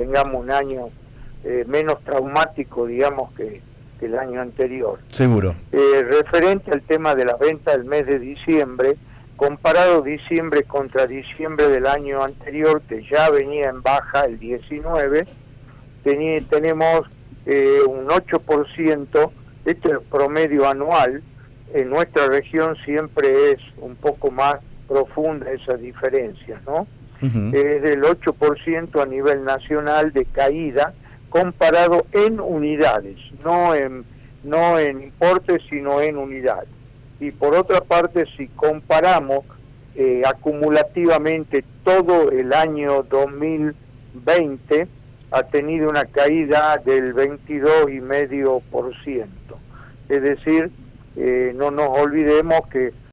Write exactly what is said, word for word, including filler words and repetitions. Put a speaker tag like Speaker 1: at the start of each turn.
Speaker 1: tengamos un año eh, menos traumático, digamos, que, que el año anterior.
Speaker 2: Seguro.
Speaker 1: Eh, referente al tema de la venta del mes de diciembre, comparado diciembre contra diciembre del año anterior, que ya venía en baja el diecinueve, tení, tenemos eh, un ocho por ciento, este es el promedio anual. En nuestra región siempre es un poco más profunda esa diferencia, ¿no? Uh-huh. Es del ocho por ciento a nivel nacional de caída, comparado en unidades, no en, no en importes, sino en unidades. Y por otra parte, si comparamos eh, acumulativamente todo el año dos mil veinte, ha tenido una caída del veintidós coma cinco por ciento. Es decir, eh, no nos olvidemos que